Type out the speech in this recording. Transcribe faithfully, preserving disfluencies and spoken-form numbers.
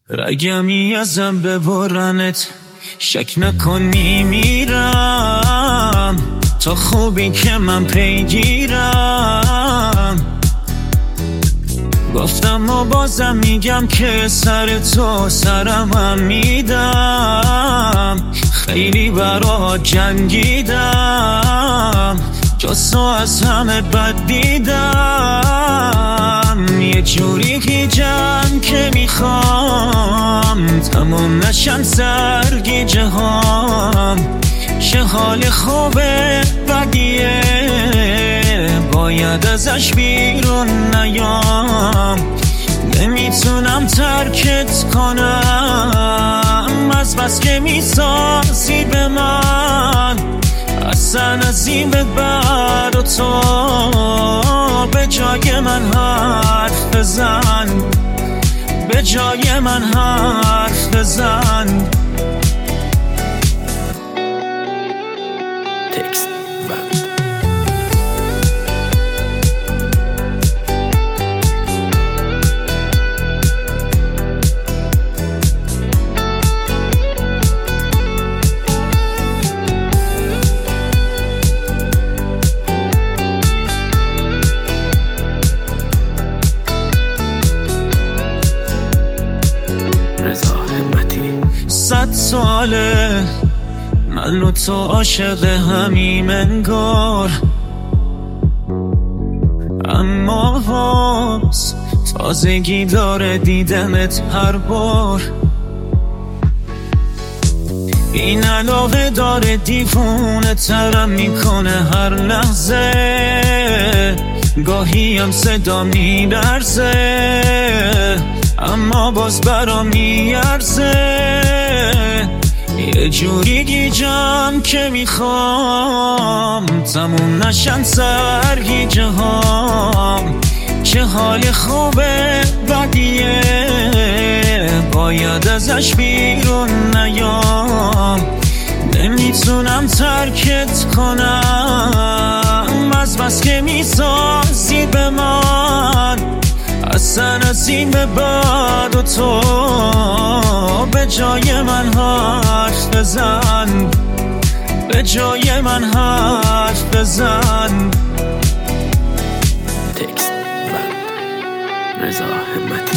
رگمی ازم ببرنت، شک نکنی میرم تا خوبی که من پیگیرم. گفتم و بازم میگم که سر تو سرم هم میدم. خیلی برات جنگیدم، جز تو از همه بد دیدم. یه جوری گیجم که میخوام تموم نشم سرگیجه هام. چه حال خوبه بدیه، باید ازش بیرون نیام. نمیتونم ترکت کنم از بس که میسازی به من. اصلا از این به بعد و تو به جای من حرف بزن، به جای من حرف بزن. تکست بند. صد ساله من و تو عاشق همیم انگار، اما باز تازگی داره دیدنت هر بار. این علاقه داره دیوونه ترم میکنه هر لحظه. گاهی هم صدا میلرزه اما باز برام میارزه. یه جوری گیجم که میخوام تموم نشن سرگیجه هام. چه حال خوبه بدیه، باید ازش بیرون نیام. نمیتونم ترکت کنم از بس که میسازی به من. اصلا از این به بعد و تو به جای من حرف بزن، به جای من حرف بزن. تکست بند رضا همتی.